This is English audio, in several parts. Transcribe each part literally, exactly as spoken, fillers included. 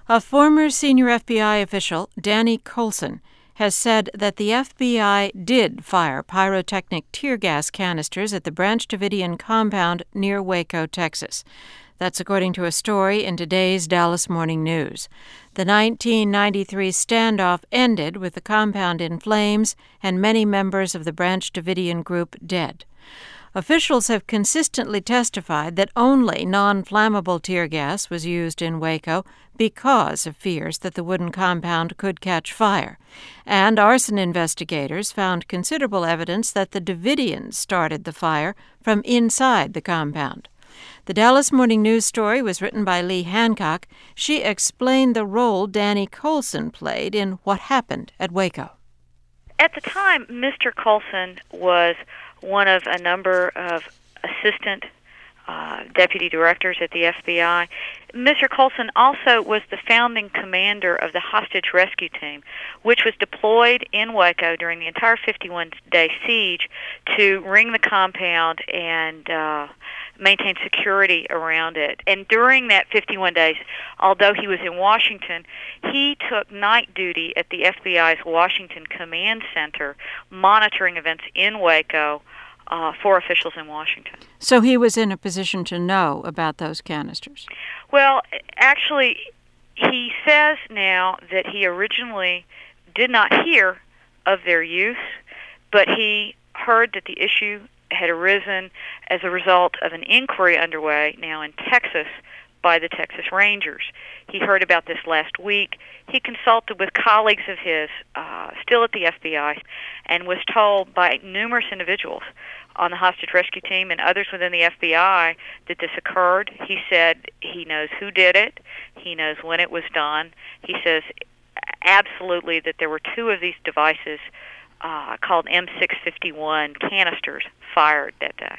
A former senior F B I official, Danny Coulson, has said that the F B I did fire pyrotechnic tear gas canisters at the Branch Davidian compound near Waco, Texas. That's according to a story in today's Dallas Morning News. The nineteen ninety-three standoff ended with the compound in flames and many members of the Branch Davidian group dead. Officials have consistently testified that only non-flammable tear gas was used in Waco because of fears that the wooden compound could catch fire. And arson investigators found considerable evidence that the Davidians started the fire from inside the compound. The Dallas Morning News story was written by Lee Hancock. She explained the role Danny Coulson played in what happened at Waco. At the time, Mister Coulson was one of a number of assistant uh, deputy directors at the F B I. Mister Coulson also was the founding commander of the hostage rescue team, which was deployed in Waco during the entire fifty-one day siege to ring the compound and uh, maintain security around it. And during that fifty-one days, although he was in Washington, he took night duty at the F B I's Washington Command Center, monitoring events in Waco uh, for officials in Washington. So he was in a position to know about those canisters? Well, actually, he says now that he originally did not hear of their use, but he heard that the issue had arisen as a result of an inquiry underway now in Texas by the Texas Rangers. He heard about this last week. He consulted with colleagues of his uh, still at the F B I and was told by numerous individuals on the hostage rescue team and others within the F B I that this occurred. He said he knows who did it. He knows when it was done. He says absolutely that there were two of these devices uh, called M six fifty-one canisters fired that day.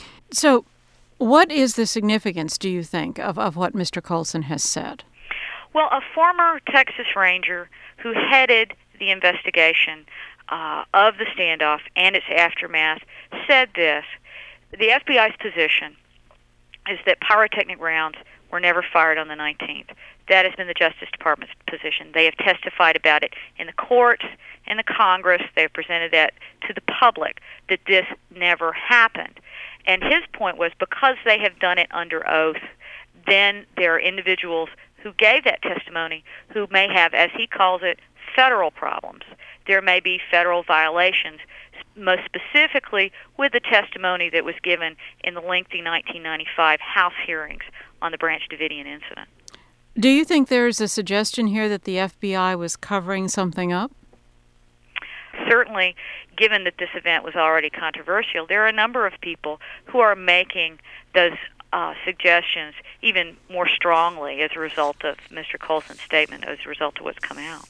So what is the significance, do you think, of, of what Mister Coulson has said? Well, a former Texas Ranger who headed the investigation uh, of the standoff and its aftermath said this: the F B I's position is that pyrotechnic rounds were never fired on the nineteenth. That has been the Justice Department's position. They have testified about it in the courts, in the Congress. They have presented that to the public, that this never happened. And his point was, because they have done it under oath, then there are individuals who gave that testimony who may have, as he calls it, federal problems. There may be federal violations, most specifically with the testimony that was given in the lengthy nineteen ninety-five House hearings on the Branch Davidian incident. Do you think there's a suggestion here that the F B I was covering something up? Certainly, given that this event was already controversial, there are a number of people who are making those uh, suggestions even more strongly as a result of Mister Coulson's statement, as a result of what's come out.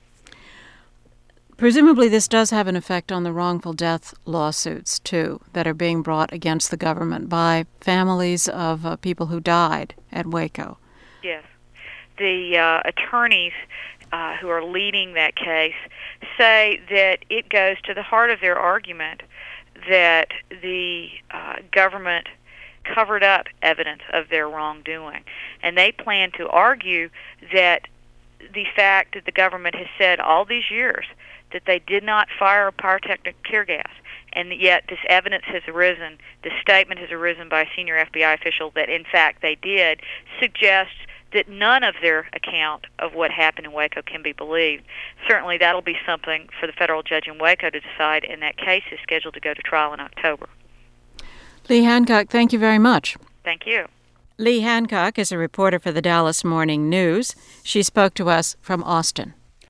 Presumably this does have an effect on the wrongful death lawsuits, too, that are being brought against the government by families of uh, people who died at Waco. Yes. The uh, attorneys uh, who are leading that case say that it goes to the heart of their argument that the uh, government covered up evidence of their wrongdoing. And they plan to argue that the fact that the government has said all these years that they did not fire pyrotechnic tear gas, and yet this evidence has arisen, this statement has arisen by a senior F B I official that in fact they did, suggests that none of their account of what happened in Waco can be believed. Certainly that'll be something for the federal judge in Waco to decide, and that case is scheduled to go to trial in October. Lee Hancock, thank you very much. Thank you. Lee Hancock is a reporter for the Dallas Morning News. She spoke to us from Austin.